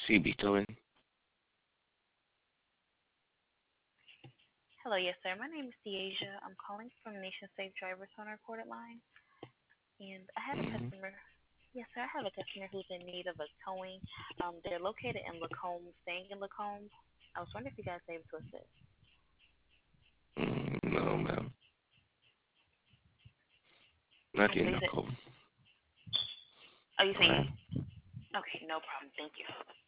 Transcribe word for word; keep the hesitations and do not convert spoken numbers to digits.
C B towing. Hello, yes, sir. My name is Deasia. I'm calling from Nation Safe Drivers on our recorded line, and I have a Mm-hmm. customer. Yes, sir. I have a customer who's in need of a towing. Um, they're located in Lacombe, staying in Lacombe. I was wondering if you guys are able to assist. Mm, no, ma'am. Not And so in you the said, cold. oh, you All say, right. okay, no problem. Thank you.